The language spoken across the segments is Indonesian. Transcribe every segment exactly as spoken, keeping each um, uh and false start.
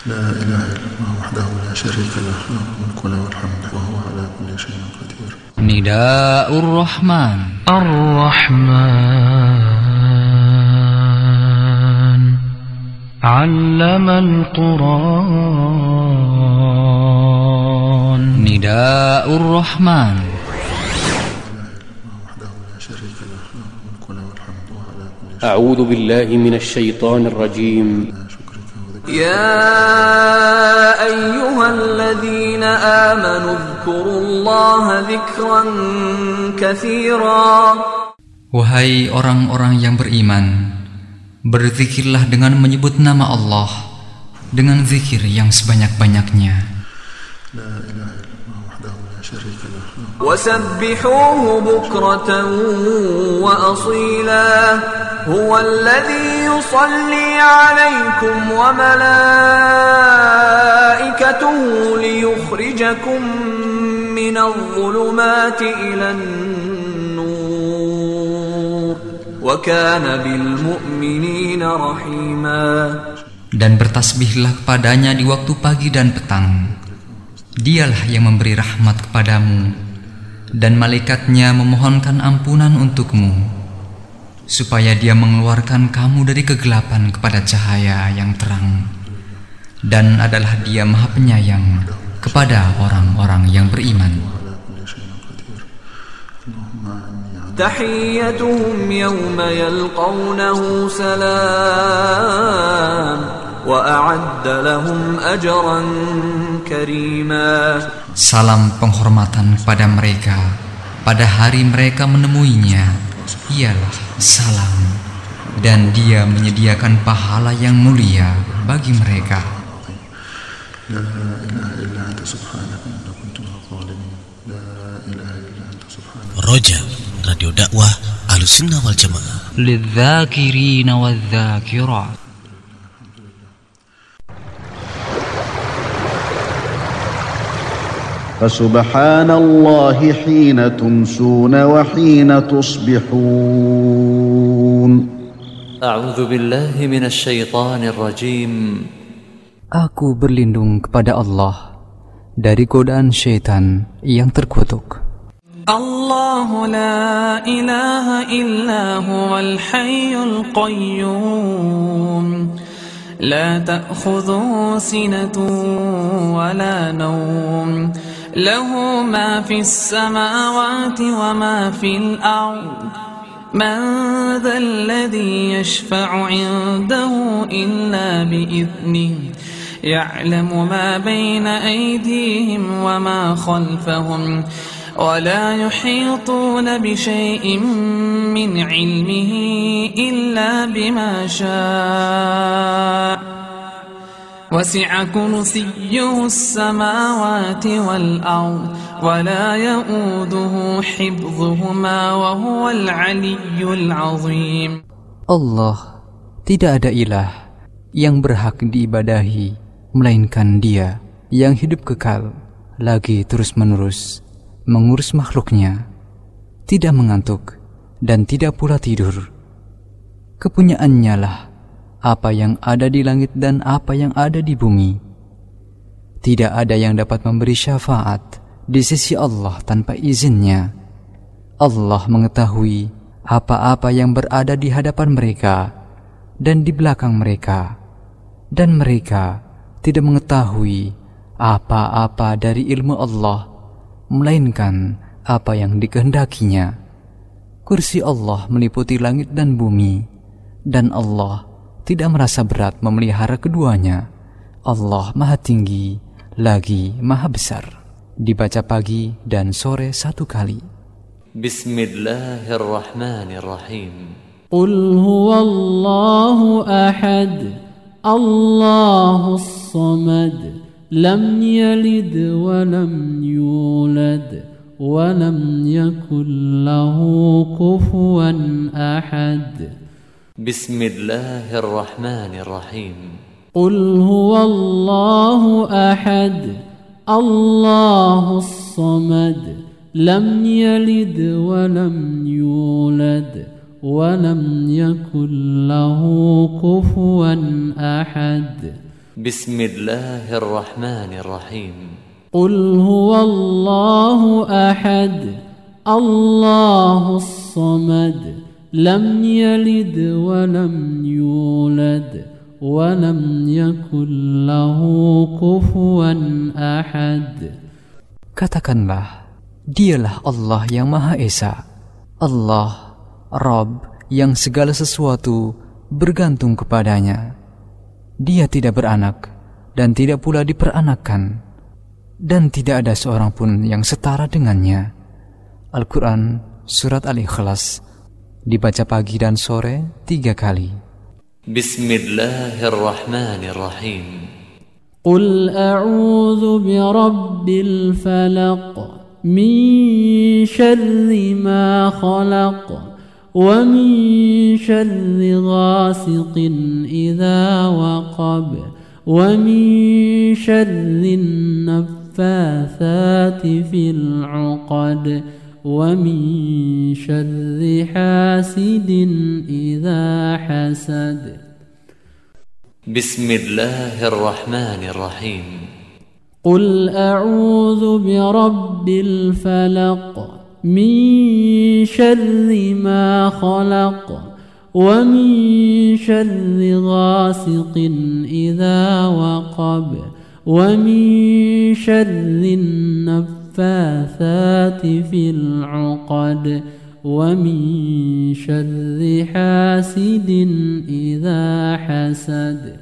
لا إله إلا الله وحده لا شريك له له الملك وله الحمد وهو على كل شيء قدير. نداء الرحمن الرحمن علم القرآن. نداء الرحمن أعوذ بالله من الشيطان الرجيم. يا أيها الذين آمنوا اذكروا الله ذكرا كثيرا. Wahai orang-orang yang beriman, berzikirlah dengan menyebut nama Allah dengan zikir yang sebanyak-banyaknya. وسبحوه بكرة وأصيلا هو الذي يصلي عليكم وملائكته ليخرجكم من الظلمات إلى النور وكان بالمؤمنين رحيما. Dan bertasbihlah kepadanya di waktu pagi dan petang. Dialah yang memberi rahmat kepadamu, dan malaikatnya memohonkan ampunan untukmu, supaya dia mengeluarkan kamu dari kegelapan kepada cahaya yang terang. Dan adalah dia maha penyayang kepada orang-orang yang beriman. Tahiyyatuhum yawma yalqawnahu salam wa a'adda lahum ajran karima. Salam penghormatan kepada mereka pada hari mereka menemuinya ialah salam, dan dia menyediakan pahala yang mulia bagi mereka. La ilaha illa anta subhanaka inni kuntu minadh dhalimin. La ilaha illa anta subhanaka. Roja, radio dakwah Ahlussunnah wal Jamaah. Lidz-dzakirina wadz-dzakirat. فسبحان الله حين تمسون وحين تصبحون. أعوذ بالله من الشيطان الرجيم. Aku berlindung kepada Allah dari godaan syaitan yang terkutuk. الله لا إله إلا هو الحي القيوم لا تأخذه سنة ولا نوم له ما في السماوات وما في الأرض من ذا الذي يشفع عنده إلا بإذنه يعلم ما بين أيديهم وما خلفهم ولا يحيطون بشيء من علمه إلا بما شاء وسع كرسيه السماوات والأرض ولا يؤوده حفظهما وهو العلي العظيم. Allah tidak ada ilah yang berhak diibadahi melainkan Dia yang hidup kekal lagi terus-menerus mengurus makhluknya, tidak mengantuk dan tidak pula tidur. Kepunyaannya lah apa yang ada di langit dan apa yang ada di bumi. Tidak ada yang dapat memberi syafaat di sisi Allah tanpa izinnya. Allah mengetahui apa-apa yang berada di hadapan mereka dan di belakang mereka, dan mereka tidak mengetahui apa-apa dari ilmu Allah melainkan apa yang dikehendakinya. Kursi Allah meliputi langit dan bumi, dan Allah tidak merasa berat memelihara keduanya. Allah Maha Tinggi lagi Maha Besar. Dibaca pagi dan sore satu kali. Bismillahirrahmanirrahim. Qul huwallahu ahad, Allahus samad, lam yalid wa lam yulad wa lam yakul lahu kufuwan ahad. Bismillahirrahmanirrahim. Qul huwallahu ahad, Allahus samad, lam yalid wa lam yulad wa lam yakul lahu kufuwan ahad. بسم الله الرحمن الرحيم قل هو الله أحد الله الصمد لم يلد ولم يولد ولم يكن له كفوا أحد. Katakanlah, dialah Allah yang Maha Esa, Allah, Rabb yang segala sesuatu bergantung kepadanya. Dia tidak beranak dan tidak pula diperanakkan, dan tidak ada seorang pun yang setara dengannya. Al-Quran Surat Al-Ikhlas dibaca pagi dan sore tiga kali. Bismillahirrahmanirrahim. Qul a'udzu birabbil falaq min syarri ma khalaq wa min syarri ghasiqin idza waqab wa min syarri naffatsati fil 'uqad wa min syarri hasidin idza hasad. Bismillahirrahmanirrahim. Qul a'udzu birabbil falaq min syarri ma khalaq wa min syarri ghasiqin idza waqab wa min syarri naffatsati fil 'uqad wa min syarri hasidin idza hasad.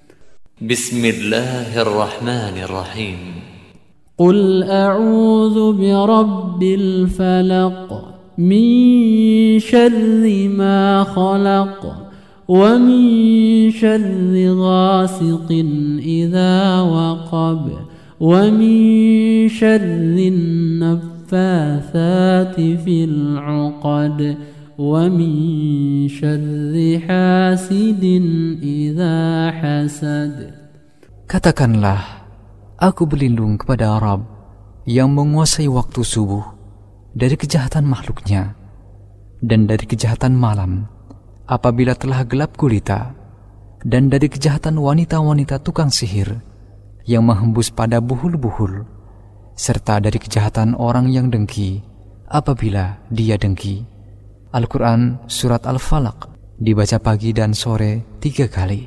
Bismillahirrahmanirrahim. Qul a'udzu birabbil falaq min syarri ma khalaq wa min syarri ghasiqin idza waqab wa min syarri naffatsati fil 'uqad wa min syarri hasidin idza hasad. Katakanlah, aku berlindung kepada Rabb yang menguasai waktu subuh dari kejahatan makhluknya dan dari kejahatan malam apabila telah gelap gulita, dan dari kejahatan wanita-wanita tukang sihir yang menghembus pada buhul-buhul, serta dari kejahatan orang yang dengki apabila dia dengki. Al-Quran Surat Al-Falaq dibaca pagi dan sore tiga kali.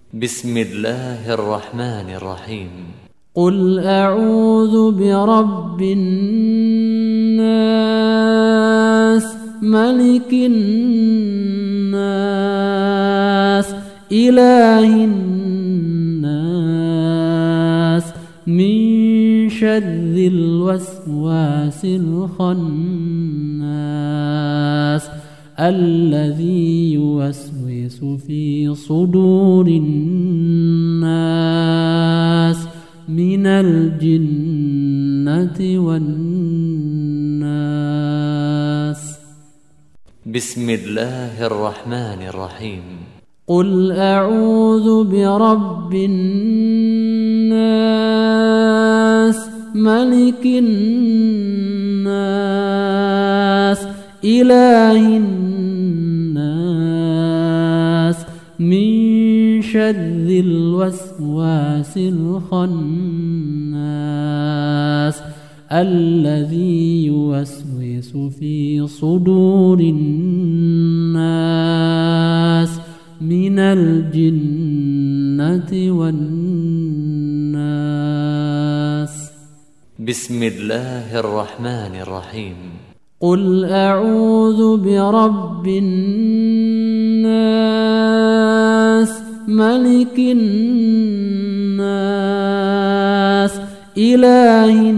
Bismillahirrahmanirrahim. Qul a'udzu birabbin nas malikin nas ilahin nas min syarril waswasil khannas alladzi yuwaswisu fi sudurin nas minal jinnati wan nas. Bismillahirrahmanirrahim. Qul a'udzu birabbin nas malikin nas ilahin nas min syarril waswasil khannas alladzi yuwaswisu fi sudurin nas minal jinnati wan nas. Bismillahirrahmanirrahim. Qul a'udzu birabbin nas malikin nas ilahin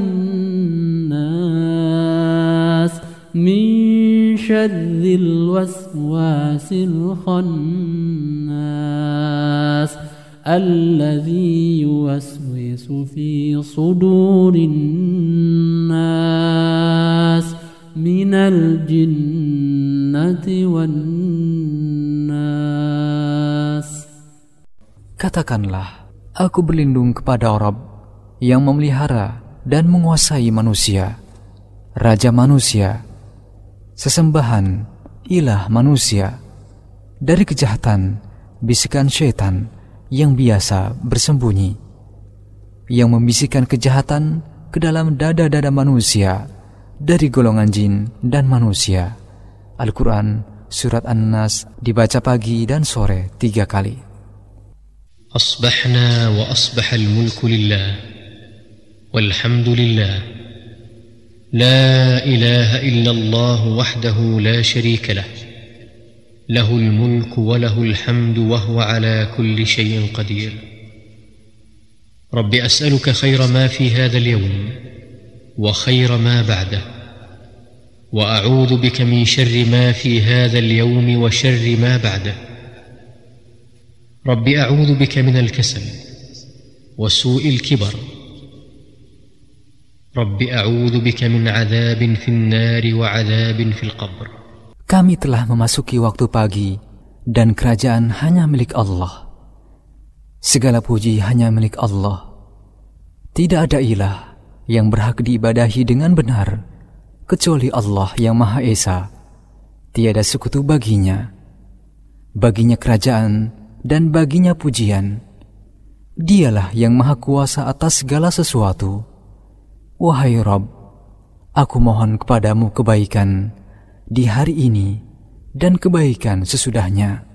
nas min syarril waswasil khannas alladzi yuwaswisu fi sudurin nas minal jinnati wan nas. Katakanlah, aku berlindung kepada Rabb yang memelihara dan menguasai manusia, Raja manusia, sesembahan ilah manusia, dari kejahatan bisikan syaitan yang biasa bersembunyi, yang membisikkan kejahatan ke dalam dada-dada manusia dari golongan jin dan manusia. Al-Quran Surat An-Nas dibaca pagi dan sore tiga kali. Asbahna wa asbahal mulku lillah walhamdulillah la ilaha illallah wahdahu la sharika lah lahul mulku wa lahul hamdu wa huwa ala kulli shay'in qadir. Rabbi as'aluka khayra ma fi hadha al-yawm wa khayra ma ba'dahu wa a'udhu bika min sharri ma fi hadha al-yawm wa sharri ma ba'dahu. Rabbi a'udhu bika min al-kasal wa su'i al-kibar. Rabbi a'udhu bika min 'adhabin fi an-nar wa 'adhabin fi al-qabr. Kami telah memasuki waktu pagi dan kerajaan hanya milik Allah. Segala puji hanya milik Allah. Tidak ada ilah yang berhak diibadahi dengan benar kecuali Allah yang Maha Esa. Tiada sekutu baginya. Baginya kerajaan dan baginya pujian. Dialah yang Maha Kuasa atas segala sesuatu. Wahai Rabb, aku mohon kepadamu kebaikan di hari ini dan kebaikan sesudahnya.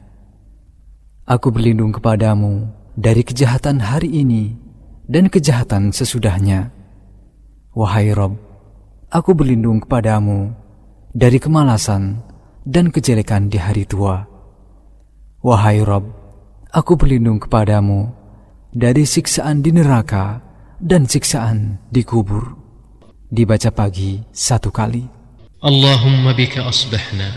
Aku berlindung kepadamu dari kejahatan hari ini dan kejahatan sesudahnya. Wahai Rabb, aku berlindung kepadamu dari kemalasan dan kejelekan di hari tua. Wahai Rabb, aku berlindung kepadamu dari siksaan di neraka dan siksaan di kubur. Dibaca pagi satu kali. Allahumma bika asbahna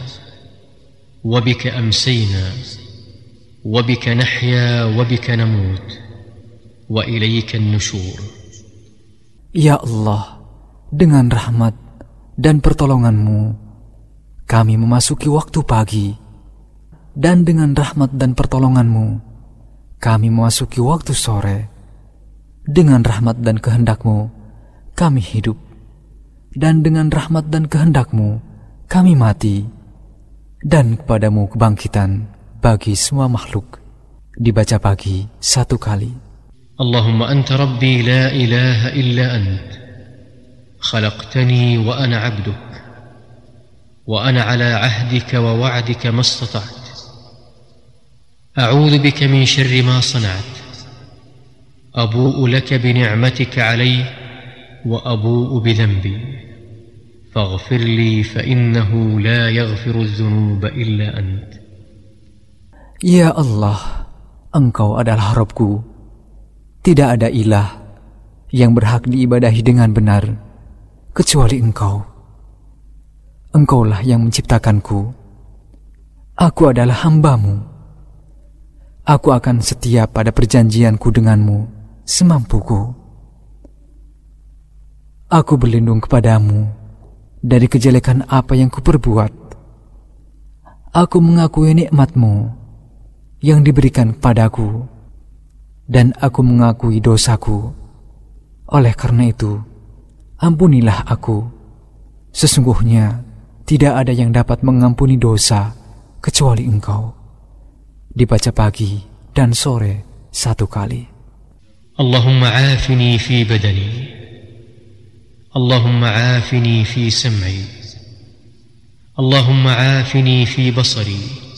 wa bika amsayna wa bika nahya wa bika namut wa ilayka an-nushur. Ya Allah, dengan rahmat dan pertolonganmu kami memasuki waktu pagi, dan dengan rahmat dan pertolonganmu kami memasuki waktu sore. Dengan rahmat dan kehendakmu kami hidup, dan dengan rahmat dan kehendakmu kami mati, dan kepadamu kebangkitan bagi semua makhluk. Dibaca pagi satu kali. Allahumma anta rabbi la ilaha illa ant, khalaqtani wa ana abduk, wa ana ala ahdika wa wa'dika mastata'at. A'udhu bika min sharri ma sana'at. Abu'u laka bi ni'matika alayya wa abu'u bi dhanbi. Faghfir li fa innahu la yaghfiru adh-dhunuba illa ant. Ya Allah, Engkau adalah Rabbku. Tidak ada ilah yang berhak diibadahi dengan benar kecuali Engkau. Engkaulah yang menciptakanku. Aku adalah hamba-Mu. Aku akan setia pada perjanjianku denganmu semampuku. Aku berlindung kepadamu dari kejelekan apa yang kuperbuat. Aku mengakui nikmat-Mu yang diberikan kepadaku, dan aku mengakui dosaku. Oleh karena itu, ampunilah aku. Sesungguhnya tidak ada yang dapat mengampuni dosa kecuali Engkau. Dibaca pagi dan sore satu kali. Allahumma afini fi badani, Allahumma afini fi sam'i, Allahumma afini fi basari.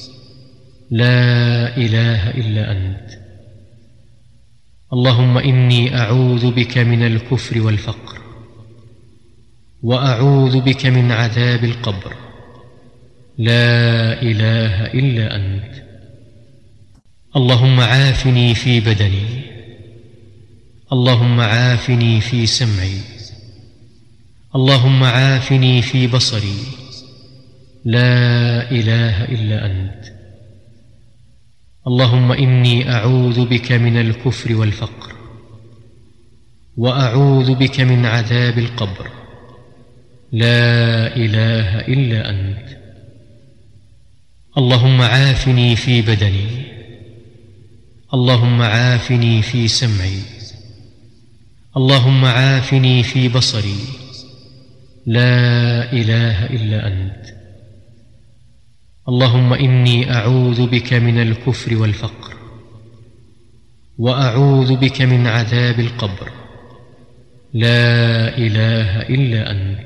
La ilaha illa ant. Allahumma inni a'udhu bika min al-kufri wal-faqr, wa a'udhu bika min adhab al-qabr. La ilaha illa ant. Allahumma afini fi badani, Allahumma afini fi sam'i, Allahumma afini fi basari. La ilaha illa ant. Allahumma inni a'udhu bika min al-kufri wal-faqr, wa a'udhu bika min adhab al-qabr. La ilaha illa ant. Allahumma afini fi badani, Allahumma afini fi sam'i, Allahumma afini fi basari. لا إله إلا أنت. اللهم إني أعوذ بك من الكفر والفقر، وأعوذ بك من عذاب القبر لا إله إلا أنت.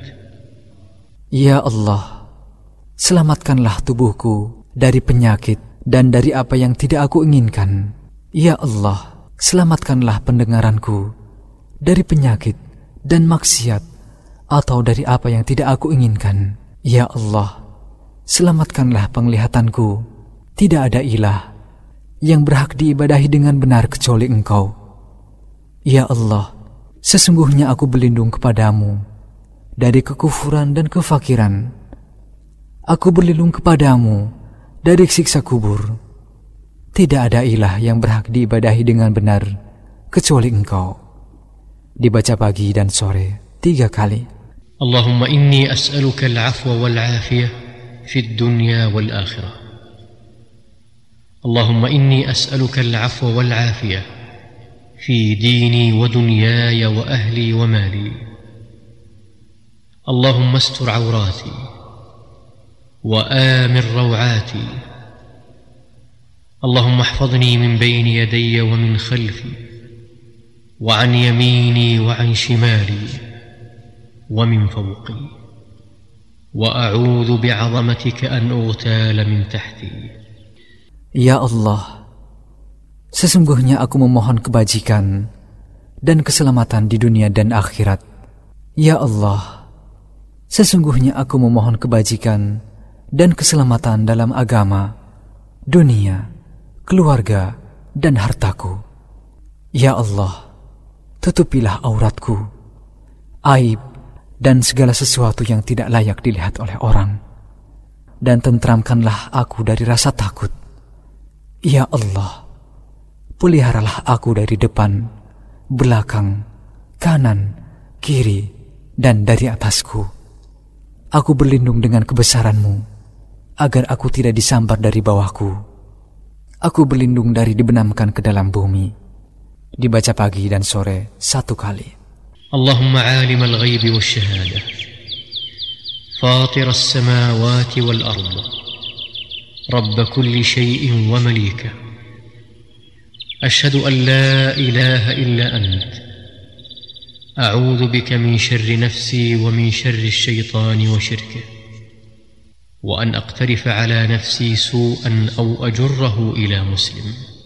Ya Allah, selamatkanlah tubuhku dari penyakit dan dari apa yang tidak aku inginkan. Ya Allah, selamatkanlah pendengaranku dari penyakit dan maksiat atau dari apa yang tidak aku inginkan. Ya Allah, selamatkanlah penglihatanku. Tidak ada ilah yang berhak diibadahi dengan benar kecuali Engkau. Ya Allah, sesungguhnya aku berlindung kepadamu dari kekufuran dan kefakiran. Aku berlindung kepadamu dari siksa kubur. Tidak ada ilah yang berhak diibadahi dengan benar kecuali Engkau. Dibaca pagi dan sore tiga kali. Allahumma inni as'aluka al-'afwa wal-'afiyah fi ad-dunya wal-akhirah. Allahumma inni as'aluka al-'afwa wal-'afiyah fi dini wa dunyaya wa ahli wa mali. Allahumma astur 'awrati wa amir raw'ati. Allahumma ihfazni min bayni yadayya wa min khalfi wa 'an yamini wa 'an shimali wa min fawqi wa a'udzu bi'azamatika an ughtala min tahti. Ya Allah, sesungguhnya aku memohon kebajikan dan keselamatan di dunia dan akhirat. Ya Allah, sesungguhnya aku memohon kebajikan dan keselamatan dalam agama, dunia, keluarga, dan hartaku. Ya Allah, tutupilah auratku, aib, dan segala sesuatu yang tidak layak dilihat oleh orang, dan tentramkanlah aku dari rasa takut. Ya Allah, peliharalah aku dari depan, belakang, kanan, kiri, dan dari atasku. Aku berlindung dengan kebesaran-Mu, agar aku tidak disambar dari bawahku. Aku berlindung dari dibenamkan ke dalam bumi. Dibaca pagi dan sore satu kali. Allahumma alim al-ghaybi wa syahada, fatir as-samawati wal-ard, رب كل شيء ومليكه أشهد أن لا إله إلا أنت أعوذ بك من شر نفسي ومن شر الشيطان وشركه وأن أقترف على نفسي سوءا أو أجره إلى مسلم.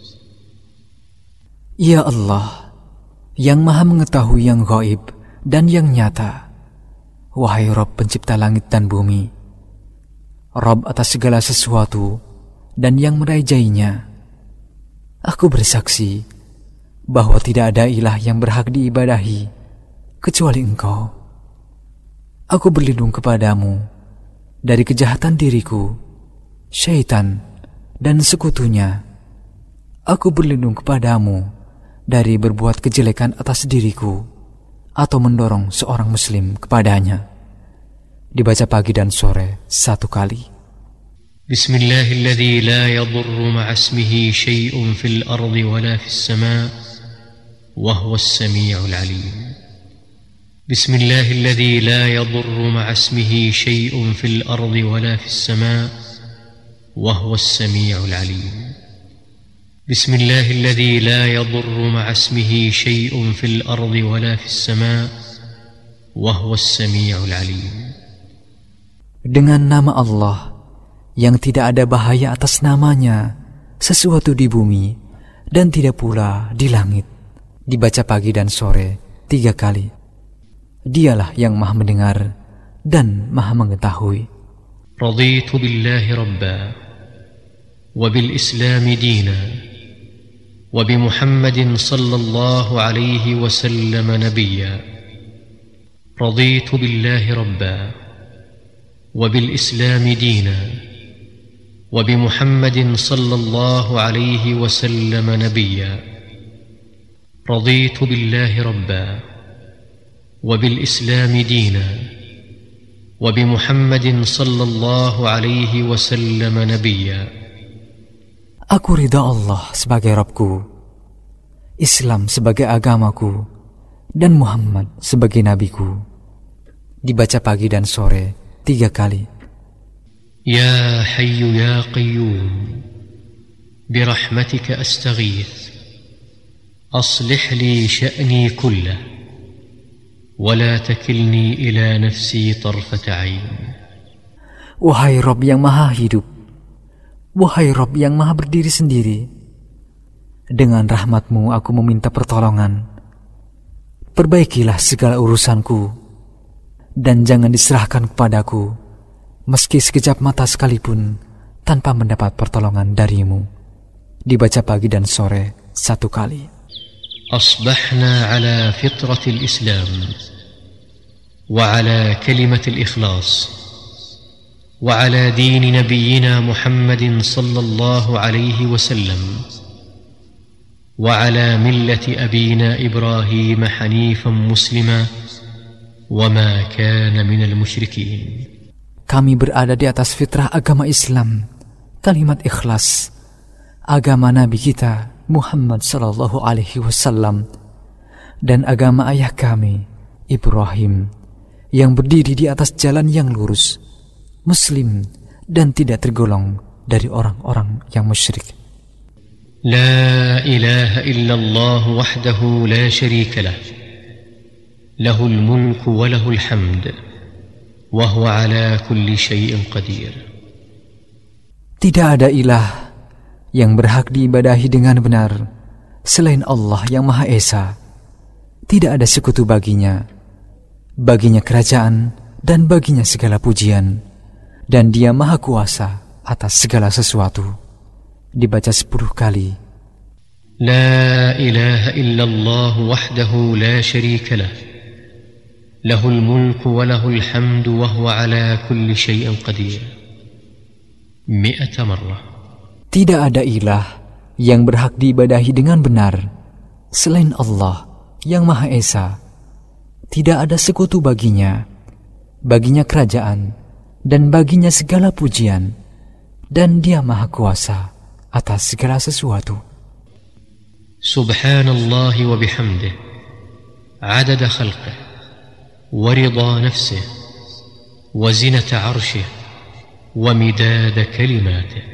Ya Allah, yang maha mengetahui yang gaib dan yang nyata, wahai Rabb pencipta langit dan bumi, Rabb atas segala sesuatu dan yang merajainya, aku bersaksi bahwa tidak ada ilah yang berhak diibadahi kecuali Engkau. Aku berlindung kepadamu dari kejahatan diriku, syaitan, dan sekutunya. Aku berlindung kepadamu dari berbuat kejelekan atas diriku atau mendorong seorang muslim kepadanya. Dibaca pagi dan sore satu kali. Bismillahilladzi la yadurru ma'a ismihi syai'un fil ardi wala fis sama' wa huwas sami'ul 'alim. Bismillahilladzi la yadurru ma'a ismihi syai'un fil ardi wala fis sama' wa huwas sami'ul 'alim. Bismillahilladzi la yadurru ma'a ismihi syai'un fil ardi wala fis sama' wa huwas sami'ul 'alim. Dengan nama Allah yang tidak ada bahaya atas namanya sesuatu di bumi dan tidak pula di langit. Dibaca pagi dan sore tiga kali. Dialah yang maha mendengar dan maha mengetahui. Raditu billahi rabba wa bil islami dina wa bi Muhammadin sallallahu alaihi wasallam nabiyya. Raditu billahi rabba وبالإسلام دينا وبمحمد صلى الله عليه وسلم نبيا. رضيت بالله ربا وبالإسلام دينا وبمحمد صلى الله عليه وسلم نبيا. Aku ridha Allah sebagai Rabbku, Islam sebagai agamaku, dan Muhammad sebagai nabiku. Dibaca pagi dan sore tiga kali. Ya Hayyu Ya Qayyum, birahmatika astaghith, أصلح لي شأني كله ولا تكلني إلى نفسي طرفة عين. Wahai Rabb yang maha hidup, wahai Rabb yang maha berdiri sendiri, dengan rahmat-Mu aku meminta pertolongan. Perbaikilah segala urusanku, dan jangan diserahkan kepadaku, meski sekejap mata sekalipun, tanpa mendapat pertolongan dari-Mu. Dibaca pagi dan sore satu kali. أصبحنا على فطرة الإسلام وعلى كلمة الإخلاص وعلى دين نبينا محمد صلى الله عليه وسلم وعلى ملة أبينا إبراهيم حنيفا مسلما وما كان من المشركين. Kami berada di atas fitrah agama Islam, kalimat ikhlas, agama Nabi kita Muhammad sallallahu alaihi wasallam, dan agama ayah kami Ibrahim yang berdiri di atas jalan yang lurus, muslim dan tidak tergolong dari orang-orang yang musyrik. La ilaha illallah wahdahu la syarika lah, lahul mulku wa lahul hamd wa huwa ala kulli syai'in qadir. Tidak ada ilah yang berhak diibadahi dengan benar selain Allah yang Maha Esa. Tidak ada sekutu baginya. Baginya kerajaan dan baginya segala pujian, dan Dia Maha Kuasa atas segala sesuatu. Dibaca sepuluh kali. La ilaha illallah wahdahu la syarika lah, lahul mulku wa lahul hamdu wa huwa ala kulli syai'in qadir. Mi'ata marrah. Tidak ada ilah yang berhak diibadahi dengan benar selain Allah yang Maha Esa. Tidak ada sekutu baginya. Baginya kerajaan dan baginya segala pujian, dan Dia Maha Kuasa atas segala sesuatu. Subhanallah wa bihamdih adada khalqih wa ridha nafsih wa zinata arshih wa midada kalimatih.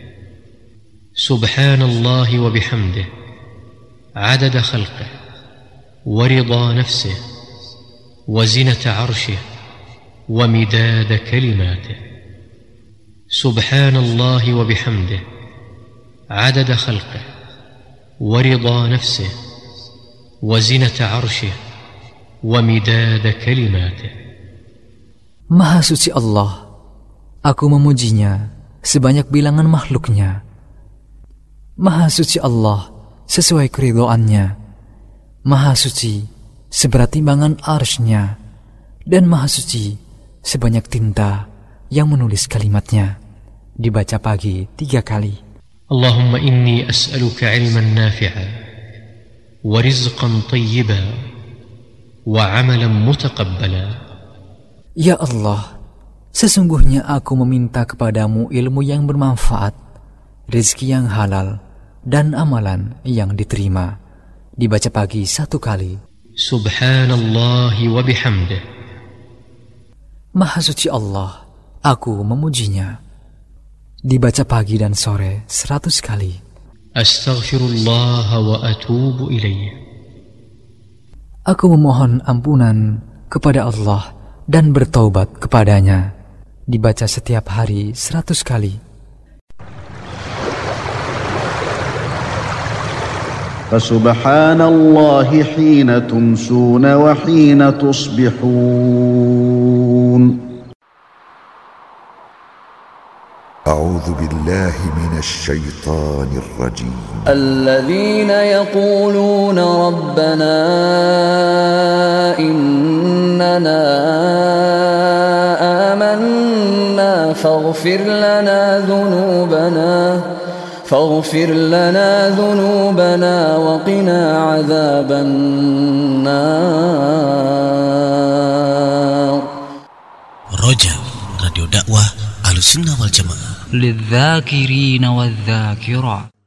سبحان الله وبحمده عدد خلقه ورضا نفسه وزنة عرشه ومداد كلماته. سبحان الله وبحمده عدد خلقه ورضا نفسه وزنة عرشه ومداد كلماته. Maha suci Allah, aku memujinya sebanyak bilangan makhluknya. Maha suci Allah sesuai keridhoannya. Maha suci seberat timbangan arsy-Nya, dan Maha suci sebanyak tinta yang menulis kalimatnya. Dibaca pagi tiga kali. Allahumma inni as'aluka ilman nafi'a wa rizqan tayyiba wa amalan mutaqabbala. Ya Allah, sesungguhnya aku meminta kepadamu ilmu yang bermanfaat, rezeki yang halal, dan amalan yang diterima. Dibaca pagi satu kali. Subhanallah wa bihamdih. Maha suci Allah, aku memujinya. Dibaca pagi dan sore seratus kali. Astaghfirullah wa atubu ilaih. Aku memohon ampunan kepada Allah dan bertaubat kepadanya. Dibaca setiap hari seratus kali. فسبحان الله حين تمسون وحين تصبحون. أعوذ بالله من الشيطان الرجيم. الذين يقولون ربنا إننا آمنا فاغفر لنا ذنوبنا فاغفر لنا ذنوبنا وقنا عذاب النار. Roja, radio dakwah Ahlussunnah wal Jamaah. للذاكرين والذاكرات.